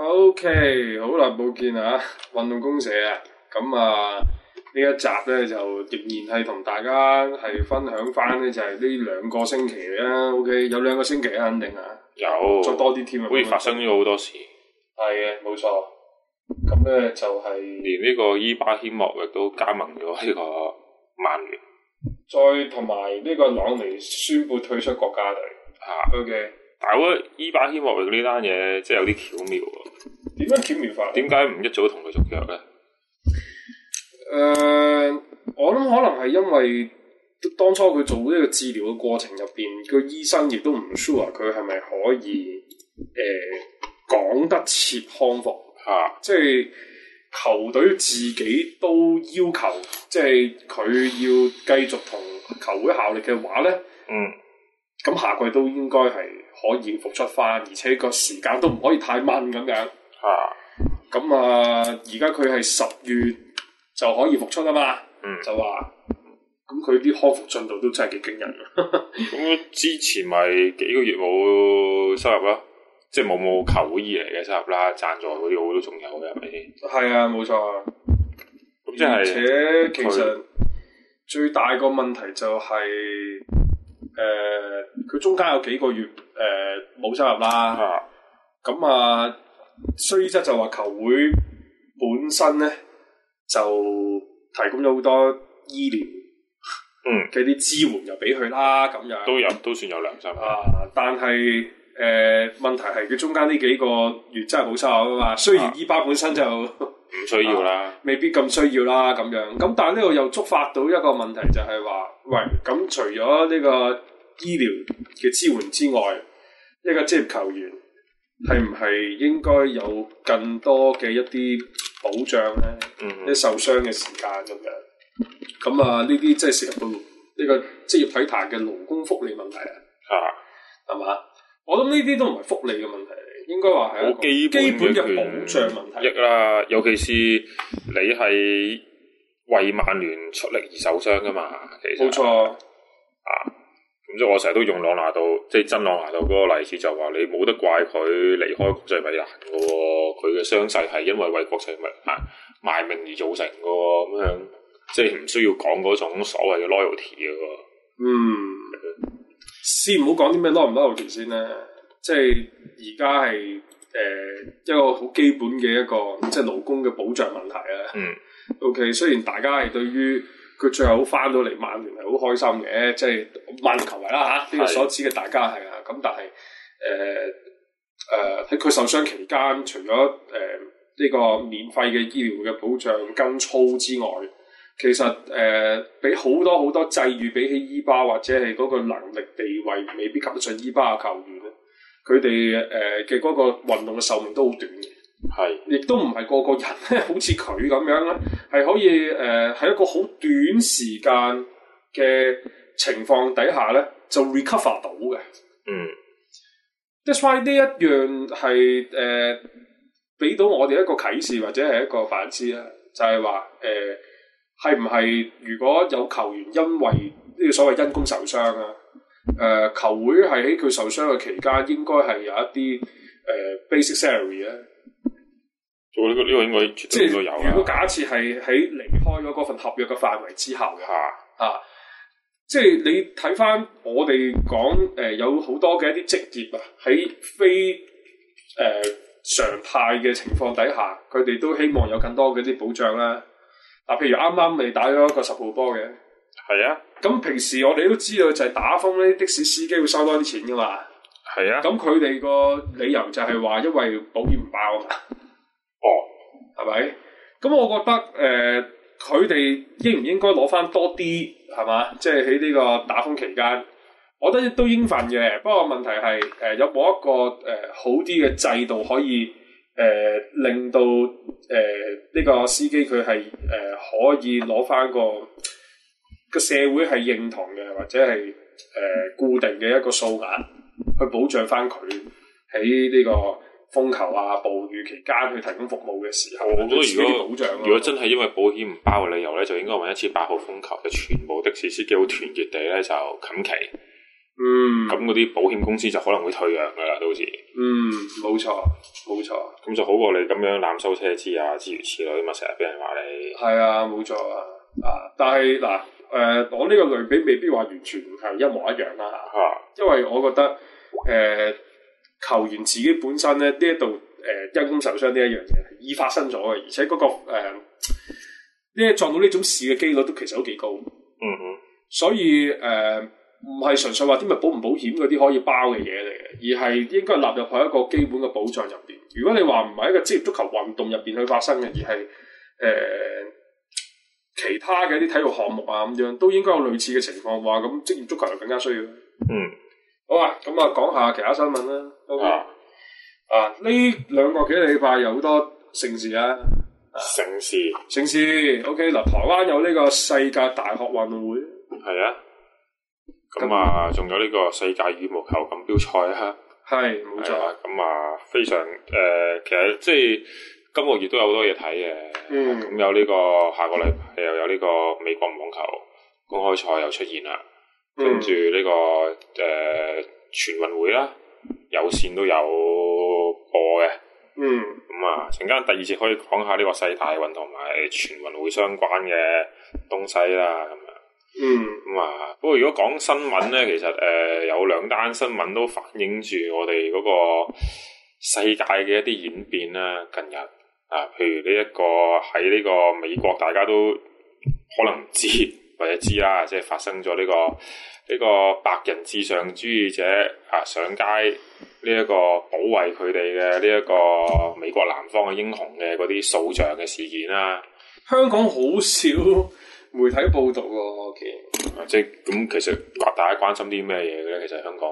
OK， 好耐冇見啊！運動公社啊，咁啊呢一集咧就仍然係同大家係分享翻咧，就係呢兩個星期啦。OK， 有兩個星期啊，肯定啊， 有再多啲添啊， 好似發生咗好多事。 係嘅，冇錯。咁咧就係、 連呢個伊巴謙莫域都加盟咗呢個曼聯， 再同埋呢個朗尼宣布退出國家隊。OK， 但係我覺得伊巴謙莫域呢單嘢真係有啲巧妙喎。 點樣巧妙法？ 點解唔一早同佢續約咧？ 我諗可能係因為當初佢做呢個治療嘅過程入邊，個醫生亦都唔 sure 佢係咪可以講得切康復。即係球隊自己都要求，即係佢要繼續同球會效力嘅話咧，咁下季都應該係可以復出翻，而且個時間都唔可以太慢咁樣。咁而家佢係10月就可以復出啊嘛，就話咁佢啲康復進度都真係幾驚人。 咁之前咪幾個月冇收入咯。即係冇球會以嚟嘅收入啦，贊助嗰啲我都仲有嘅，係咪先？ 係啊，冇錯啊。 咁即係， 而且其實最大個問題就係、是，佢中間有幾個月冇收入啦。咁雖則就話球會本身咧就提供咗好多醫療嘅啲支援，又俾佢啦，咁樣都算有良心。 但係。問題係佢中間呢幾個月真係冇收入啊嘛，雖然伊巴本身就唔需要啦， 未必咁需要啦咁樣，咁但係呢度又觸發到一個問題，就係話，喂，咁除咗呢個醫療嘅支援之外，一個職業球員係唔係應該有更多嘅一啲保障咧？啲受傷嘅時間咁樣，咁呢啲即係涉及到呢個職業體壇嘅勞工福利問題係嘛？我諗呢啲都唔係福利嘅問題嚟，應該話係一個基本嘅保障問題。 啦，尤其是你係為曼聯出力而受傷噶嘛，其實冇錯。咁即係我成日都用朗拿度，即係真朗拿度嗰個例子，就話你冇得怪佢離開國際米蘭噶喎，佢嘅傷勢係因為為國際米蘭賣命而造成噶喎，咁樣即係唔需要講嗰種所謂嘅 loyalty 嘅喎。 先唔好講啲咩 loyalty 唔 loyalty 先啦，即係而家係一個好基本嘅一個即係勞工嘅保障問題啊。OK， 雖然大家係對於佢最後翻到嚟曼聯係好開心嘅，即係曼聯球迷啦嚇，呢個所指嘅大家係啊。咁但係喺佢受傷期間，除咗呢個免費嘅醫療嘅保障跟操之外，其實俾好多際遇比起伊巴或者係嗰個能力地位未必及得上伊巴嘅球員咧，佢哋嘅嗰個運動嘅壽命都好短嘅，亦都唔係個個人咧，好似佢咁樣咧，係可以喺一個好短時間嘅情況底下咧就 recover 到嘅。That's why 呢一樣係俾到我哋一個啟示或者係一個反思啦，就係話係唔係如果有球員因為呢個所謂因公受傷啊，球會係喺佢受傷嘅期間應該係有一啲basic salary 咧。 呢個應該絕對應該有啊。 如果假設係喺離開咗嗰份合約嘅範圍之後即係你睇翻我哋講有好多嘅一啲職業啊，喺非常態嘅情況底下，佢哋都希望有更多嘅啲保障啦。譬如啱啱你打咗一個10號波嘅， 係啊。咁平時我哋都知道就係打風咧，的士司機會收多啲錢噶嘛。 係啊。咁佢哋個理由就係話，因為保險唔包啊嘛。係咪？咁我覺得佢哋應唔應該攞翻多啲係嘛？即係喺呢個打風期間，我覺得都應份嘅。不過問題係有冇一個好啲嘅制度可以令到呢個司機佢係可以攞翻個社會係認同嘅，或者係固定嘅一個數額去保障翻佢喺呢個風球暴雨期間去提供服務嘅時候， 我覺得如果真係因為保險唔包嘅理由咧，就應該揾一次8號風球，就全部的士司機好團結地咧就冚旗， 咁嗰啲保險公司就可能會退讓噶啦，到時。 冇錯。 咁就好過你咁樣濫收車資啊，諸如此類，咁啊成日俾人話你。 係啊，冇錯啊。但係嗱，我呢個類比未必話完全係一模一樣啦嚇。因為我覺得球員自己本身咧呢一度因公受傷呢一樣嘢係已發生咗嘅，而且嗰個呢撞到呢種事嘅機率都其實都幾高。所以唔係純粹話啲咪保唔保險嗰啲可以包嘅嘢嚟嘅，而係應該納入喺一個基本嘅保障入邊。如果你話唔係一個職業足球運動入邊去發生嘅，而係其他嘅一啲體育項目啊咁樣，都應該有類似嘅情況。話咁職業足球就更加需要。好啊，咁啊講下其他新聞啦。OK。呢兩個幾禮拜有好多盛事啊。 盛事。 OK 嗱，台灣有呢個世界大學運動會。 係啊。咁啊，仲有呢個世界羽毛球錦標賽啊。係，冇錯。咁啊，非常其實即係今個月都有好多嘢睇嘅。咁有呢個下個禮拜又有呢個美國網球公開賽又出現啦。跟住呢個全運會啦，有線都有播嘅。咁啊，陣間第二節可以講下呢個世大運同埋全運會相關嘅東西啦。咁啊。咁啊，不過如果講新聞咧，其實有兩單新聞都反映住我哋嗰個世界嘅一啲演變啦。近日譬如呢一個喺呢個美國，大家都可能唔知或者知啦，即係發生咗呢個白人至上主義者上街呢一個保衛佢哋嘅呢一個美國南方嘅英雄嘅嗰啲掃像嘅事件啦。 香港好少媒體報導喎， 即係咁，其實大家關心啲咩嘢嘅咧？其實香港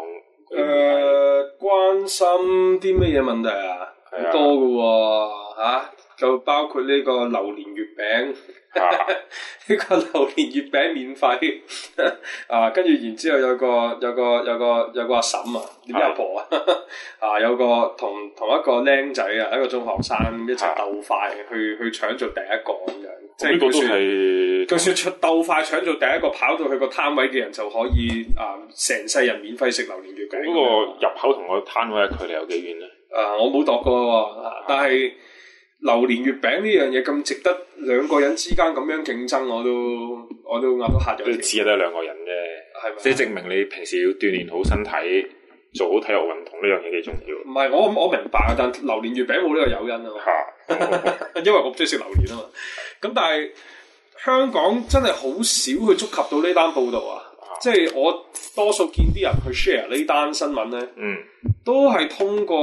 關心啲咩嘢問題啊？好多㗎喎，就包括呢個榴蓮月餅，呢個榴蓮月餅免費跟住然之後有個阿嬸啊，點解阿婆啊？有個同一個僆仔啊，一個中學生一齊鬥快去搶做第一個咁樣。即係據說鬥快搶做第一個跑到去個攤位嘅人就可以成世人免費食榴蓮月餅。 嗰個入口同個攤位嘅距離有幾遠咧？ 我冇度過喎，但係榴蓮月餅呢樣嘢咁值得兩個人之間咁樣競爭，我都壓到嚇咗。 只係得兩個人啫，係咪？即係證明你平時要鍛鍊好身體，做好體育運動呢樣嘢幾重要。 唔係我明白，但榴蓮月餅冇呢個誘因啊，因為我唔中意食榴蓮啊嘛。咁但係香港真係好少去觸及到呢單報導啊！即係我多數見啲人去 share 呢單新聞咧，都係通過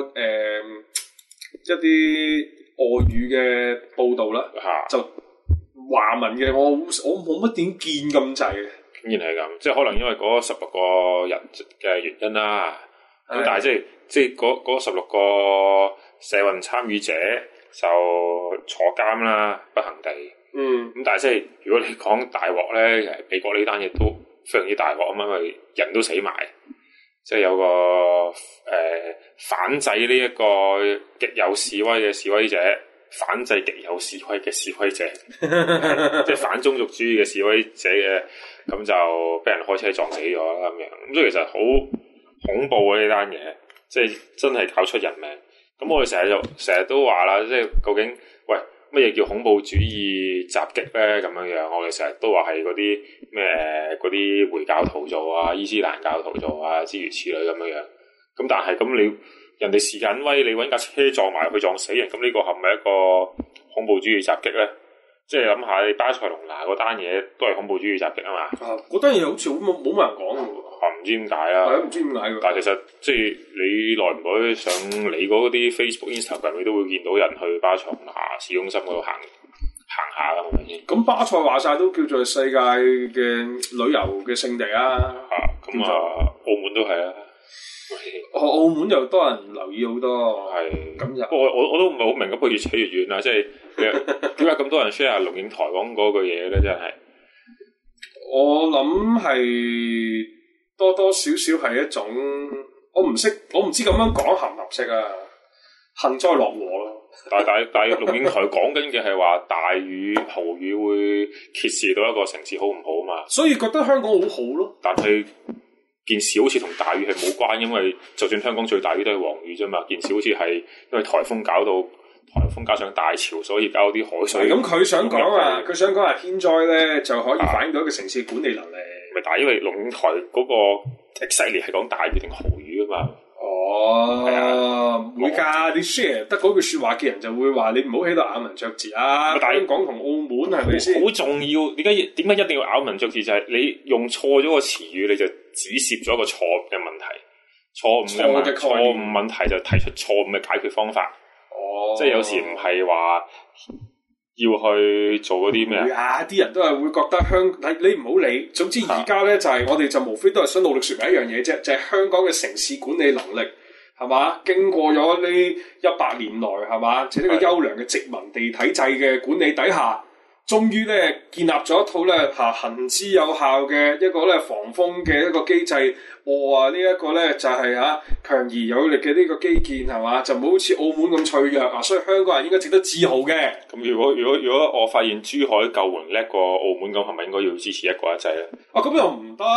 一啲外語嘅報導啦，就華文嘅我冇乜點見咁滯嘅。 竟然係咁，即係可能因為嗰16個人嘅原因啦。咁但係即係嗰16個社運參與者就坐監啦，不幸地。咁但係即係如果你講大鑊咧，美國呢單嘢都非常之大鑊啊嘛，因為人都死埋，即係有個反制呢一個極有示威嘅示威者，反制極有示威嘅示威者，即係反種族主義嘅示威者嘅，咁就俾人開車撞死咗啦咁樣。咁所以其實好恐怖啊呢單嘢，即係真係搞出人命。咁我哋成日都話啦，即係究竟喂乜嘢叫恐怖主義襲擊咧？咁樣我哋成日都話係嗰啲咩嗰啲回教徒做啊、伊斯蘭教徒做啊，諸如此類咁樣。咁但係咁你人哋示緊威，你揾架車撞埋去撞死人，咁呢個係咪一個恐怖主義襲擊咧？即係諗下，你巴塞隆拿嗰單嘢都係恐怖主義襲擊啊嘛。 嗰單嘢好似冇乜人講嘅喎。 唔知點解啊？唔知點解嘅。但係其實即係你耐唔耐上你嗰啲 Facebook、Instagram， 你都會見到人去巴塞隆拿市中心嗰度行下㗎，係咪先？咁巴塞話晒都叫做世界嘅旅遊嘅勝地啊。咁澳門都係啊。 澳門又多人留意好多。係。咁就不過我都唔係好明，咁不如越扯越遠啦，即係點解咁多人 share 龍應台講嗰句嘢咧？真係。 我諗係多多少少係一種，我唔知咁樣講合唔合適啊？幸災樂禍咯。但係龍應台講緊嘅係話大雨豪雨會揭示到一個城市好唔好嘛？ 所以覺得香港好好咯。 但係件事好似同大雨係冇關，因為就算香港最大雨都係黃雨啫嘛。件事好似係因為颱風搞到颱風加上大潮，所以搞到啲海水。 咁佢想講話天災咧就可以反映到一個城市管理能力。 咪但係因為龍應台嗰個 exactly 係講大雨定豪雨啊嘛。 唔會㗎，你 share 得嗰句説話嘅人就會話你唔好喺度咬文嚼字啊！香港同澳門係咪先？ 好重要，點解一定要咬文嚼字？就係你用錯咗個詞語，你就指涉咗一個錯誤嘅問題。錯誤問題就提出錯誤嘅解決方法。即係有時唔係話要去做嗰啲咩啊？啲人都係會覺得你唔好理。總之而家咧就係我哋就無非都係想努力説明一樣嘢啫，就係香港嘅城市管理能力。係嘛？經過咗呢100年來，係嘛？即係呢個優良嘅殖民地體制嘅管理底下，終於咧建立咗一套咧行之有效嘅一個咧防風嘅一個機制。呢一個咧就係強而有力嘅呢個基建，係嘛？就唔好似澳門咁脆弱啊！所以香港人應該值得自豪嘅。 咁如果我發現珠海救援叻過澳門咁，係咪應該要支持一國一制咧？ 咁又唔得。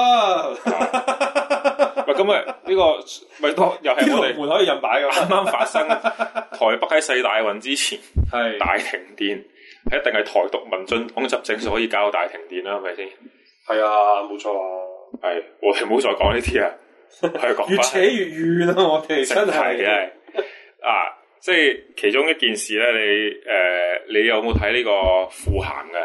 咁呢個咪多又係我哋門可以任擺嘅。 啱啱發生台北喺世大運之前係大停電，一定係台獨民進黨執政所以搞大停電啦，係咪先？ 係啊，冇錯啊。 係我哋唔好再講呢啲啊，係講越扯越遠啦，我哋真係即係其中一件事咧，你有冇睇呢個富咸嘅？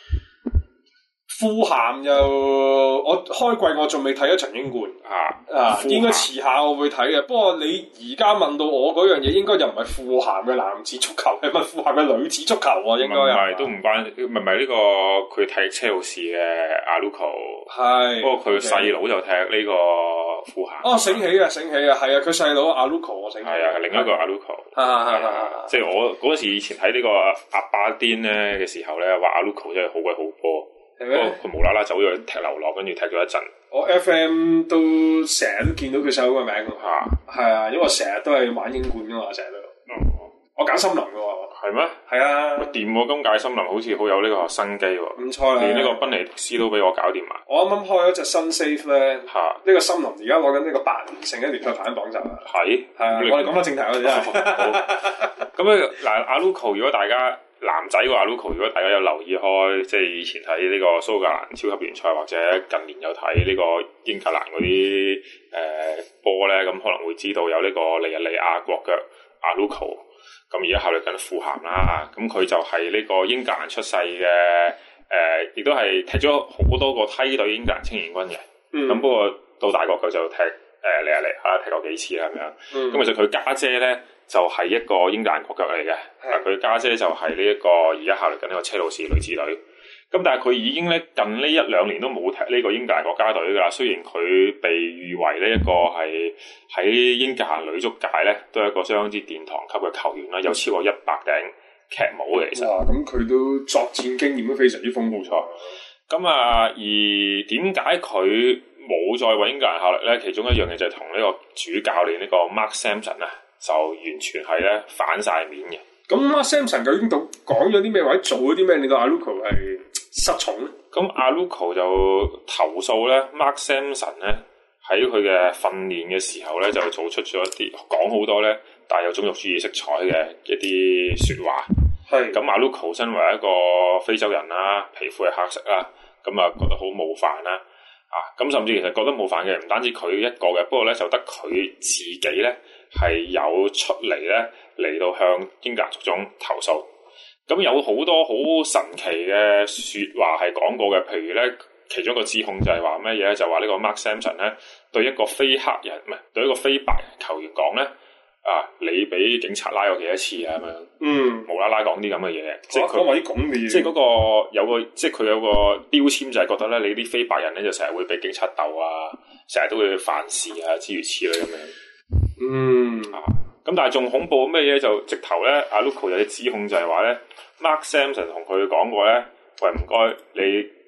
富咸我開季我仲未睇咗陳英冠應該遲下我會睇嘅。不過你而家問到我嗰樣嘢，應該就唔係富咸嘅男子足球，係咪富咸嘅女子足球啊？應該唔係都唔關，唔係呢個佢踢車路士嘅阿 Luco 係， 不過佢細佬就踢呢個富咸。 醒起啊，係啊，佢細佬阿 Luco 我醒起。 係啊，另一個阿 Luco。即係我嗰時以前睇呢個阿巴甸咧嘅時候咧，話阿 Luco 真係好鬼好波。不過佢無啦啦走咗去踢流浪，跟住踢咗一陣。 我 FM 都成日都見到佢細佬個名係啊，因為我成日都係玩英冠噶嘛，成日都。我揀森林噶喎。係咩？係啊。 掂喎，今屆森林好似好有呢個生機喎。唔錯啦。連呢個賓尼迪斯都俾我搞掂埋。 我啱啱開咗隻新 save 咧。呢個森林而家攞緊呢個8連勝嘅聯賽排行榜就係。係啊，我哋講翻正題我哋真係。 咁嗱，阿 Luco 如果大家。男仔個阿 Luco，如果大家有留意開，即係以前睇呢個蘇格蘭超級聯賽，或者近年有睇呢個英格蘭嗰啲波咧，咁可能會知道有呢個尼日利亞國腳阿 Luco。咁而家考慮緊富咸啦，咁佢就係呢個英格蘭出世嘅，亦都係踢咗好多個梯隊英格蘭青年軍嘅。咁不過到大國佢就踢尼日利亞踢過幾次啦咁樣。咁其實佢家姐咧。就係一個英格蘭國腳嚟嘅，佢家姐就係呢一個而家效力緊呢個車路士女子隊。咁但係佢已經咧近呢1-2年都冇踢呢個英格蘭國家隊㗎啦。雖然佢被譽為呢一個係喺英格蘭女足界咧都係一個相當之殿堂級嘅球員啦，有超過100頂劇帽嘅其實。哇！ 咁佢都作戰經驗都非常之豐富。錯。 咁而點解佢冇再為英格蘭效力咧？其中一樣嘢就係同呢個主教練呢個 Mark Sampson 啊。就完全係咧反晒面嘅。 咁阿 Sampson 究竟講咗啲咩或者做咗啲咩令到阿 Luco 係失寵咧？ 咁阿 Luco 就投訴咧 Mark Sampson 咧喺佢嘅訓練嘅時候咧就做出咗一啲講好多咧帶有種族主義色彩嘅一啲説話。係。咁阿 Luco 身為一個非洲人啦，皮膚係黑色啦，咁覺得好冒犯啦。咁甚至其實覺得冒犯嘅唔單止佢一個嘅，不過咧就得佢自己咧。係有出嚟咧，嚟到向英格蘭足總投訴。咁有好多好神奇嘅説話係講過嘅，譬如咧，其中一個指控就係話咩嘢咧？就話呢個 Mark Sampson 咧對一個非黑人唔係對一個非白人球員講咧，你俾警察拉過幾多次啊？咁樣，無啦啦講啲咁嘅嘢，即係佢講啲咁嘅嘢， 即係嗰個有個即係佢有個標籤就係覺得咧，你啲非白人咧就成日會俾警察鬥啊，成日都會犯事啊，諸如此類咁樣。咁但係仲恐怖咩嘢？就直頭咧，阿 Luco 有啲指控就係話咧 ，Mark Sampson 同佢講過咧，喂，唔該你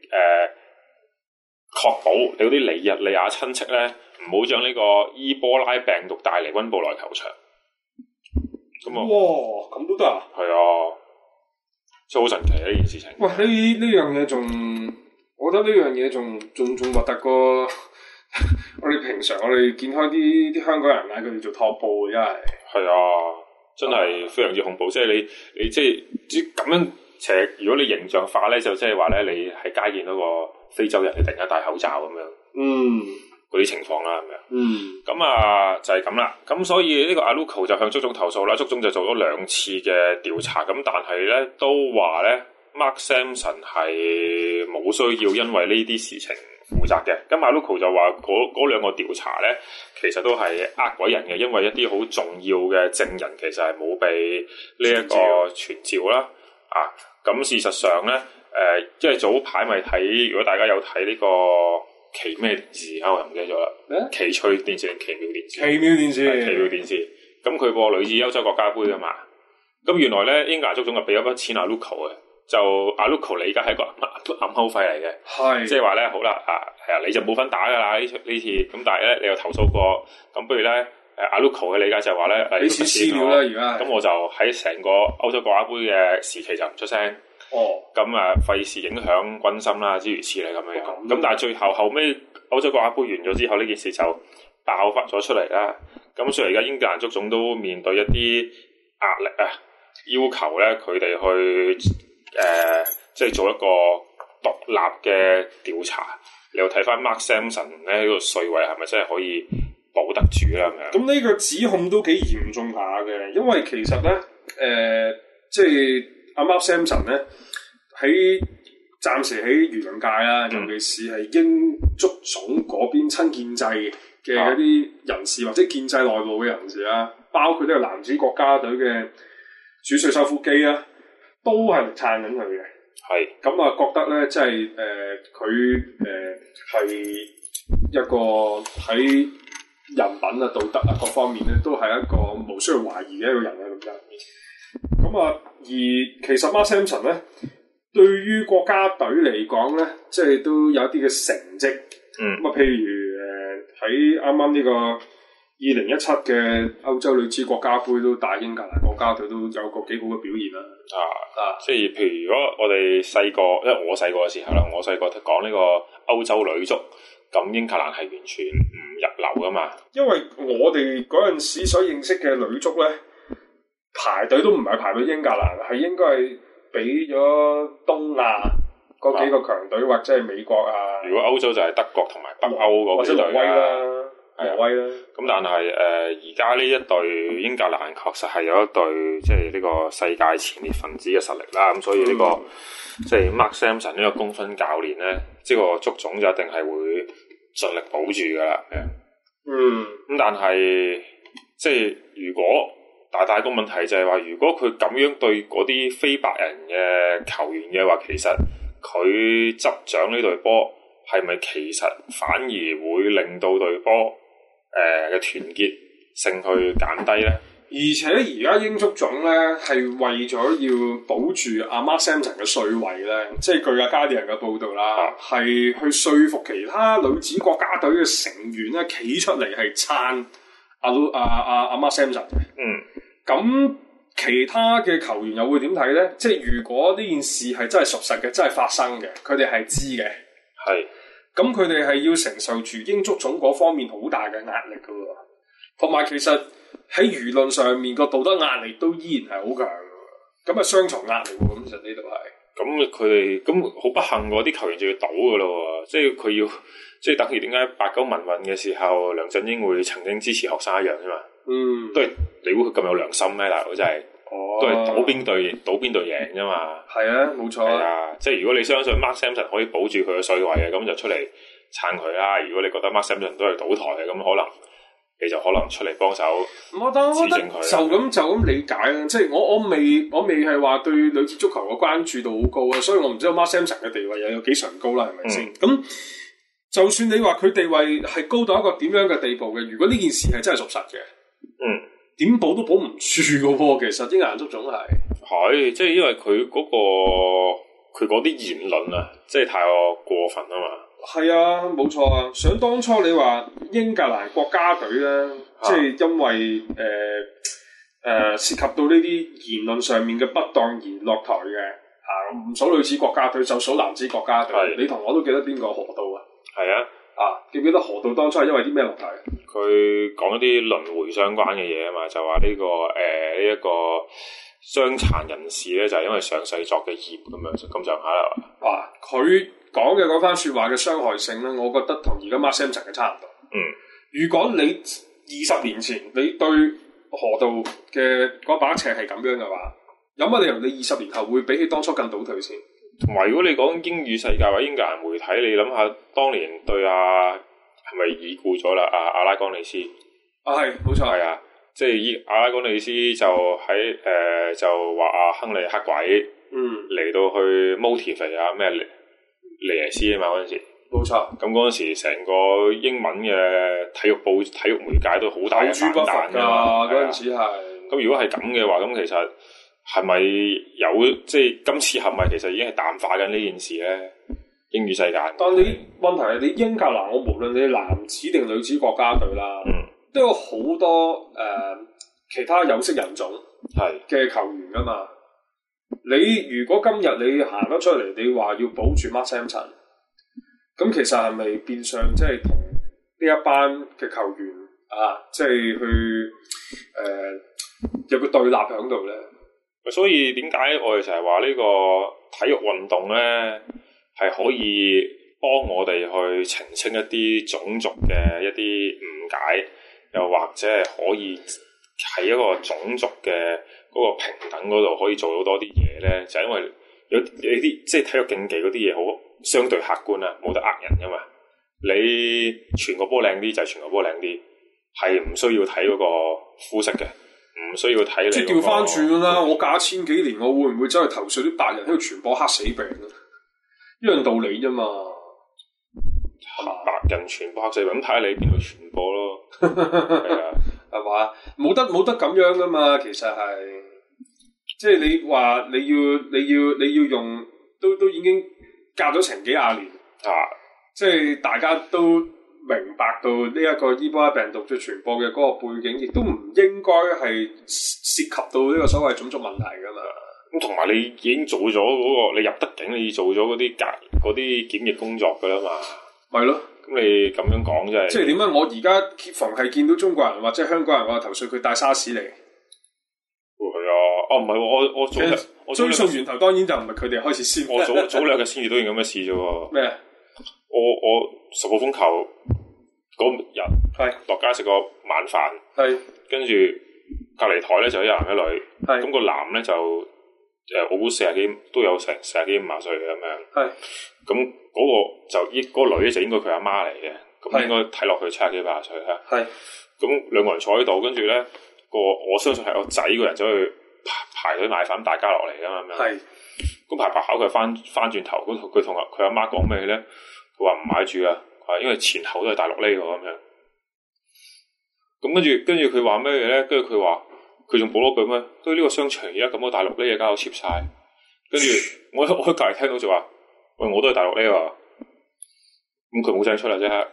確保你嗰啲尼日利亞親戚咧，唔好將呢個伊波拉病毒帶嚟溫布萊球場。咁哇，咁都得啊？ 係啊，真係好神奇呢件事情。 喂，呢樣嘢仲，我覺得呢樣嘢仲核突過。 我哋平常我哋見開啲香港人嗌佢哋做托布嘅，真係。 係啊，真係非常之恐怖。即係你即係咁樣，其實如果你形象化咧，就即係話咧，你喺街見到個非洲人，你突然間戴口罩咁樣。嗰啲情況啦，係咪？咁啊就係咁啦。咁所以呢個阿 Luko 就向足總投訴啦，足總就做咗2次嘅調查。咁但係咧都話咧 Mark Sampson 係冇需要因為呢啲事情負責嘅。咁阿 Luko 就話嗰2個調查咧，其實都係呃鬼人嘅，因為一啲好重要嘅證人其實係冇被呢一個傳召啦。咁事實上咧，即係早排咪睇，如果大家有睇呢個奇咩電視我又唔記得咗啦。奇趣電視定奇妙電視？奇妙電視。奇妙電視。咁佢播女子歐洲國家杯噶嘛？咁原來咧英格蘭足總就俾咗筆錢阿 Luko 嘅，就阿 Luko 你而家係個暗口費嚟嘅，係即係話咧好啦係啊，你就冇份打噶啦呢次。咁但係咧你又投訴過，咁不如咧阿 Luko 嘅理解就係話咧俾錢私了啦而家。咁我就喺成個歐洲國家杯嘅時期就唔出聲。咁費事影響軍心啦，諸如此類咁樣。咁但係最後尾歐洲國家杯完咗之後，呢件事就爆發咗出嚟啦。咁所以而家英格蘭足總都面對一啲壓力啊，要求咧佢哋去即係做一個獨立嘅調查。你又睇翻 Mark Sampson 咧呢個稅位係咪真係可以保得住啦？係咪？咁呢個指控都幾嚴重下嘅，因為其實咧即係阿 Mark Sampson 咧。暫時喺輿論界啦，尤其是係英足總嗰邊親建制嘅一啲人士，或者建制內部嘅人士啦，包括呢個男子國家隊嘅主帥修夫基啦，都係力撐緊佢嘅。係咁啊，覺得咧，即係佢係一個喺人品啊、道德啊各方面咧，都係一個無需要懷疑嘅一個人啊咁樣。咁啊，而其實 Mark Sampson 咧。對於國家隊嚟講咧，即係都有一啲嘅成績。咁啊，譬如喺啱啱呢個2017嘅歐洲女子國家杯都帶英格蘭國家隊都有個幾好嘅表現啦。即係譬如如果我哋細個，因為我細個嘅時候啦，我細個講呢個歐洲女足，咁英格蘭係完全唔入流噶嘛。因為我哋嗰陣時所認識嘅女足咧，排隊都唔係排到英格蘭，係應該係。俾咗東亞嗰幾個強隊，或者係美國啊。如果歐洲就係德國同埋北歐嗰幾隊啦，挪威啦。咁但係而家呢一隊英格蘭確實係有一隊即係呢個世界前列分子嘅實力啦。咁所以呢個即係 Mark Sampson 呢個功勳教練咧，即係個足總就一定係會盡力保住噶啦。咁但係即係如果大個問題就係話，如果佢咁樣對嗰啲非白人嘅球員嘅話，其實佢執掌呢隊波係咪其實反而會令到隊波嘅團結性去減低咧？而且而家英足總咧係為咗要保住阿 Mark Sampson 嘅帥位咧，即係據阿加啲人嘅報道啦，係去說服其他女子國家隊嘅成員咧企出嚟係撐阿 Mark Sampson 嘅。咁其他嘅球員又會點睇咧？即係如果呢件事係真係屬實嘅，真係發生嘅，佢哋係知嘅。係。咁佢哋係要承受住英足總嗰方面好大嘅壓力噶喎。同埋其實喺輿論上面個道德壓力都依然係好強嘅。咁啊雙重壓力喎，咁其實呢度係。咁佢哋咁好不幸喎，啲球員就要賭噶咯喎，即係佢要，即係等於點解89民運嘅時候，梁振英會曾經支持學生一樣啫嘛。都係你估佢咁有良心咩？大佬真係，都係賭邊隊贏啫嘛。係啊，冇錯。係啊，即係如果你相信 Mark Sampson 可以保住佢嘅帥位嘅，咁就出嚟撐佢啦。如果你覺得 Mark Sampson 都係賭台嘅，咁可能你就可能出嚟幫手。我覺得就咁理解啦。即係我未係話對女子足球嘅關注度好高啊，所以我唔知道 Mark Sampson 嘅地位又有幾崇高啦，係咪先？咁就算你話佢地位係高到一個點樣嘅地步嘅，如果呢件事係真係屬實嘅。點保都保唔住嘅喎，其實英格蘭足總係即係因為佢嗰啲言論啊，即係太過分啊嘛。係啊，冇錯啊。想當初你話英格蘭國家隊咧，即係因為涉及到呢啲言論上面嘅不當而落台嘅唔數女子國家隊，就數男子國家隊。你同我都記得邊個河道啊？係啊。 記唔記得河道當初係因為啲咩問題？ 佢講一啲輪迴相關嘅嘢啊嘛，就話呢一個傷殘人士咧，就係因為上世作嘅業咁上下啦。 佢講嘅嗰番説話嘅傷害性咧，我覺得同而家 Mark Sampson 嘅差唔多。如果你20年前你對河道嘅嗰把尺係咁樣嘅話，有乜理由你20年後會比起當初更倒退先？ 同埋如果你講英語世界或者英格蘭媒體，你諗下當年對係咪已故咗啦？阿拉江利斯係冇錯， 係啊，即係阿拉江利斯就喺就話阿亨利黑鬼嚟到去 motivate 咩尼耶斯啊嘛嗰陣時，冇錯。咁嗰陣時成個英文嘅體育媒介都好大嘅反彈㗎嘛， 嗰陣時係。 咁如果係咁嘅話，咁其實係咪有即係今次係咪其實已經係淡化緊呢件事咧？英語世界， 但你問題係你英格蘭，我無論你男子定女子國家隊啦，都有好多其他有色人種嘅球員噶嘛。你如果今日你行得出嚟，你話要保住 Mark Sampson，咁其實係咪變相即係同呢一班嘅球員即係去有個對立喺度咧？ 所以點解我哋成日話呢個體育運動咧？係可以幫我哋去澄清一啲種族嘅一啲誤解，又或者係可以喺一個種族嘅嗰個平等嗰度可以做到多啲嘢咧，就係因為有啲即係體育競技嗰啲嘢好相對客觀啊，冇得呃人噶嘛。你傳個波靚啲就係傳個波靚啲，係唔需要睇嗰個膚色嘅，唔需要睇你。即係調翻轉啦，我假千幾年，我會唔會走去投訴啲白人喺度傳播黑死病咧？一樣道理啫嘛， 白人傳播黑死病，咁睇下你邊度傳播咯，係啊， 係嘛？冇得咁樣噶嘛，其實係，即係你話你要用，都已經隔咗成幾廿年，即係大家都明白到呢一個伊波拉病毒嘅傳播嘅嗰個背景，亦都唔應該係涉及到呢個所謂種族問題噶嘛。 咁同埋你已經做咗嗰個，你入得境你做咗嗰啲檢疫工作噶啦嘛， 係咯。 咁你咁樣講真係， 即係點解我而家逢係見到中國人或者香港人，我就投訴佢帶沙士嚟。 係啊，唔係我追溯源頭當然就唔係佢哋開始先。 我早2日先至都有咁嘅事啫喎。 咩？ 我10號風球嗰日係落街食個晚飯，係跟住隔離台咧就有一男一女，咁個男咧就。我估40幾都有成40幾50歲咁樣，係咁嗰個就嗰個女咧就應該佢阿媽嚟嘅，咁應該睇落去70幾80歲啦，係咁2個人坐喺度，跟住咧我相信係個仔個人走去排隊買飯，大家落嚟噶嘛，係咁排考佢翻轉頭，佢同佢阿媽講咩咧？佢話唔買住啊，因為前後都係大陸呢個咁樣，咁跟住佢話咩咧？跟住佢話。佢仲補多句咩？對呢個商場而家咁多大陸呢嘢搞到切晒，跟住我喺隔離聽到就話：喂，我都係大陸呢喎。咁佢冇聲出嚟啫。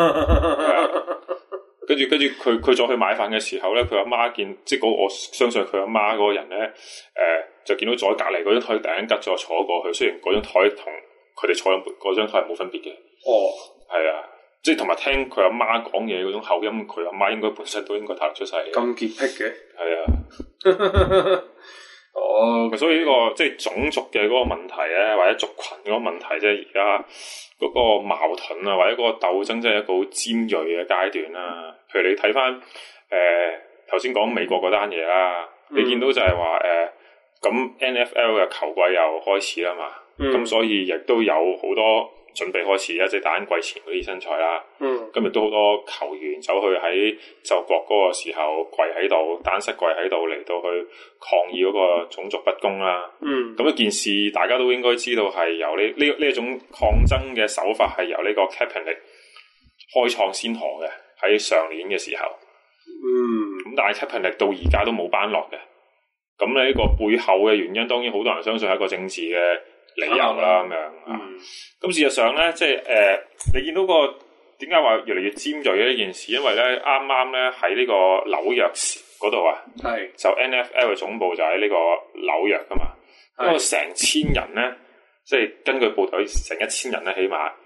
跟住佢再去買飯嘅時候咧，佢阿媽見即係我相信佢阿媽嗰個人咧，就見到坐喺隔離嗰張台突然間吉咗坐過去，雖然嗰張台同佢哋坐嗰張台係冇分別嘅。哦，係啊。即係同埋聽佢阿媽講嘢嗰種口音，佢阿媽應該本身都應該大陸出世嘅。咁潔癖嘅？係啊。哦，所以呢個即係種族嘅嗰個問題咧，或者族群嗰個問題，即係而家嗰個矛盾啊，或者嗰個鬥爭，真係一個好尖鋭嘅階段啦。譬如你睇翻頭先講美國嗰單嘢啦，你見到就係話咁 NFL 嘅球季又開始啦嘛，咁所以亦都有好多。準備開始啦，即係打緊季前嗰啲新賽啦。咁亦都好多球員走去喺就國嗰個時候跪喺度，單膝跪喺度嚟到去抗議嗰個種族不公啦。咁一件事大家都應該知道係由呢一種抗爭嘅手法係由呢個 Kaepernick 開創先河嘅，喺上年嘅時候。咁但係 Kaepernick 到而家都冇頒落嘅。咁呢個背後嘅原因，當然好多人相信係一個政治嘅理由啦，咁樣咁事實上咧，即係你見到個點解話越嚟越尖銳嘅呢件事？因為咧啱啱咧喺呢個紐約嗰度啊，係就 NFL 嘅總部就喺呢個紐約噶嘛，因為成千人咧，即係根據報道成1000人咧，起碼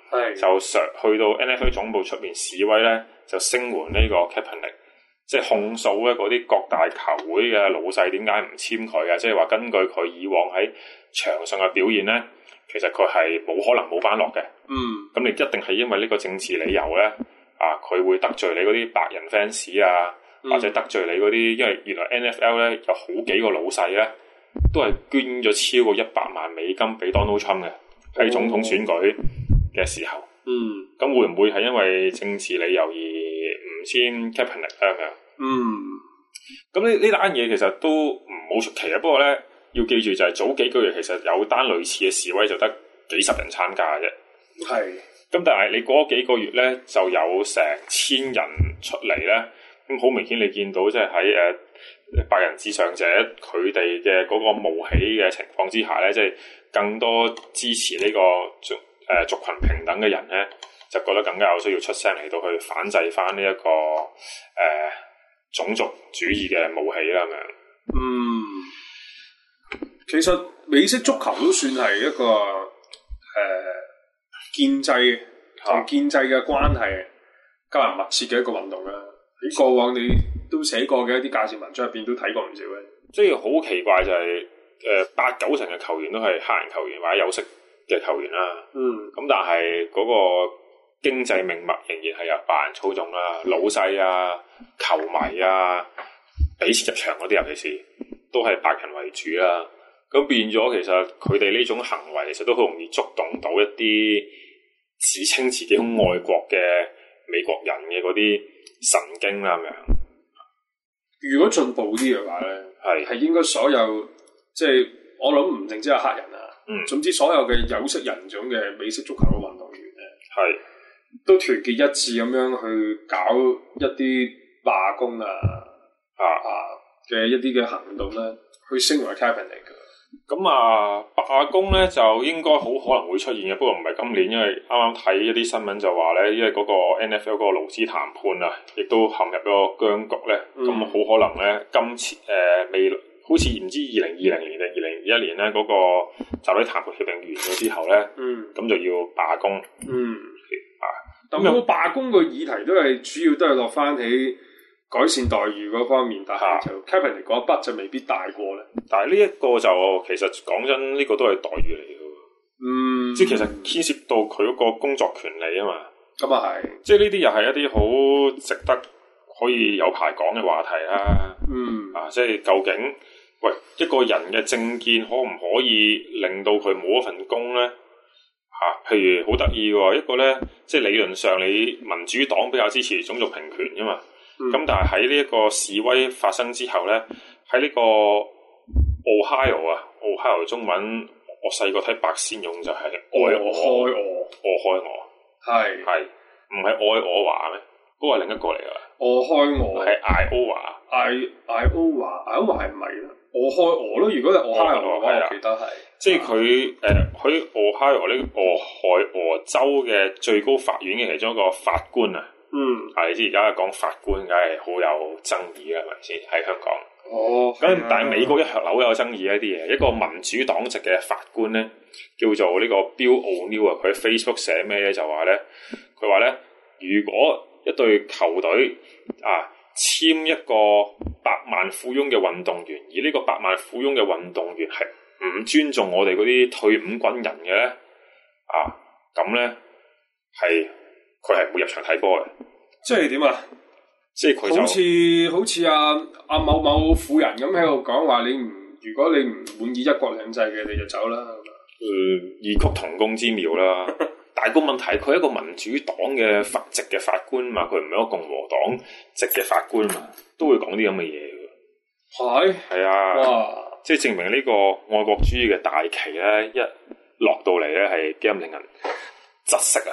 就去到 NFL 總部出面示威咧，就聲援呢個 Kaepernick，即係控訴咧嗰啲各大球會嘅老細點解唔簽佢啊？即係話根據佢以往喺場上嘅表現咧，其實佢係冇可能冇班落嘅。咁你一定係因為呢個政治理由咧，佢會得罪你嗰啲白人 fans 啊，或者得罪你嗰啲，因為原來 NFL 咧有好幾個老細咧，都係捐咗超過100萬美金俾 Donald Trump 嘅喺總統選舉嘅時候。咁會唔會係因為政治理由而唔簽 Kaepernick 咧咁樣？咁呢單嘢其實都唔好出奇啊。不過咧要記住就係早幾個月其實有單類似嘅示威就得幾十人參加嘅啫。咁但係你過咗幾個月咧就有成1000人出嚟咧。咁好明顯，你見到即係喺白人至上者佢哋嘅嗰個冒起嘅情況之下咧，即係更多支持呢個族群平等嘅人咧，就覺得更加有需要出聲嚟到去反制翻呢一個種族主義嘅冒起啦咁樣。 其實美式足球都算係一個建制同建制嘅關係較為密切嘅一個運動啦。喺過往你都寫過嘅一啲介紹文章入邊都睇過唔少嘅， 即係好奇怪就係8-9成嘅球員都係黑人球員或者有色嘅球員啦。咁但係嗰個經濟命脈仍然係由白人操縱啦，老細啊、球迷啊、俾錢入場嗰啲尤其是都係白人為主啦。咁變咗其實佢哋呢種行為其實都好容易觸動到一啲自稱自己好愛國嘅美國人嘅嗰啲神經啦咁樣。 如果進步啲嘅話咧，係應該所有即係我諗唔淨止係黑人啊，總之所有嘅有色人種嘅美式足球嘅運動員咧，都團結一致咁樣去搞一啲罷工嘅一啲嘅行動咧，去聲援 Kaepernick 嘅。 咁罷工咧就應該好可能會出現嘅，不過唔係今年，因為啱啱睇一啲新聞就話咧，因為嗰個 NFL 嗰個勞資談判啊，亦都陷入咗個僵局咧，咁好可能咧今次未好似唔知2020年定2021年咧嗰個集體談判協定完咗之後咧，咁就要罷工。 咁個罷工個議題都係主要都係落翻起改善待遇嗰方面，但係就 Kaepernick 嗰一筆就未必大過咧。 但係呢一個就其實講真，呢個都係待遇嚟嘅。即係其實牽涉到佢嗰個工作權利啊嘛。 咁啊係。即係呢啲又係一啲好值得可以有排講嘅話題啦。即係究竟一個人嘅政見可唔可以令到佢冇一份工咧？譬如好得意喎，一個咧，即係理論上你民主黨比較支持種族平權噶嘛。咁但係喺呢一個示威發生之後咧，喺呢個 Ohio 中文我細個睇白先勇就係愛我開我係唔係愛我華咩？嗰個係另一個嚟㗎。 我開我係 Iowa 係唔係啦？我開我咯，如果係 Ohio 嘅話，我記得係。即係佢喺 Ohio 呢個俄亥俄州嘅最高法院嘅其中一個法官啊。你知而家講法官，梗係好有爭議啦，係咪先？喺香港。咁但係美國一向好有爭議一啲嘢。一個民主黨籍嘅法官咧，叫做呢個 Bill O'Neil 啊，佢喺 Facebook 寫咩咧？就話咧，佢話咧，如果一隊球隊簽一個百萬富翁嘅運動員，而呢個百萬富翁嘅運動員係唔尊重我哋嗰啲退伍軍人嘅咧，咁咧佢係唔會入場睇波嘅。 即係點啊？ 即係佢好似阿某某婦人咁喺度講話，如果你唔滿意一國兩制嘅，你就走啦。 異曲同工之妙啦。但係個問題，佢係一個民主黨嘅籍嘅法官嘛，佢唔係一個共和黨籍嘅法官嘛，都會講啲咁嘅嘢嘅。係啊，哇！即係證明呢個愛國主義嘅大旗咧，一落到嚟咧係幾咁令人窒息啊！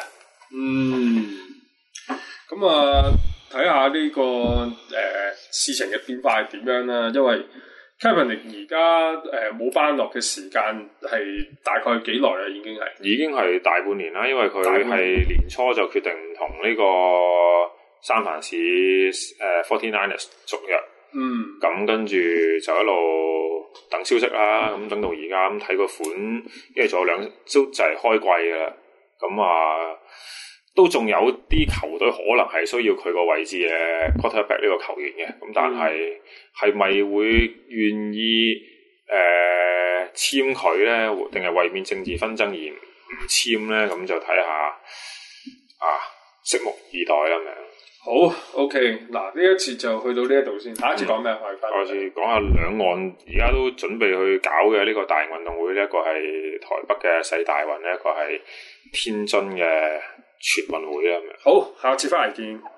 咁睇下呢個事情嘅變化係點樣啦，因為 Kaepernick 而家冇班落嘅時間係大概幾耐啊？已經係大半年啦，因為佢係年初就決定唔同呢個三藩市49ers 續約。咁跟住就一路等消息啦。咁等到而家咁睇個款，因為仲有2週就係開季噶啦。 咁都仲有啲球隊可能係需要佢個位置嘅 quarterback 呢個球員嘅，咁但係咪會願意簽佢咧，定係為免政治紛爭而唔簽咧？咁就睇下拭目以待啦。 好 OK， 嗱呢一次就去到呢一度先，下一次講咩？ 下次講下兩岸而家都準備去搞嘅呢個大型運動會，一個係台北嘅世大運，一個係天津嘅全運會啦。 好，下次翻嚟見。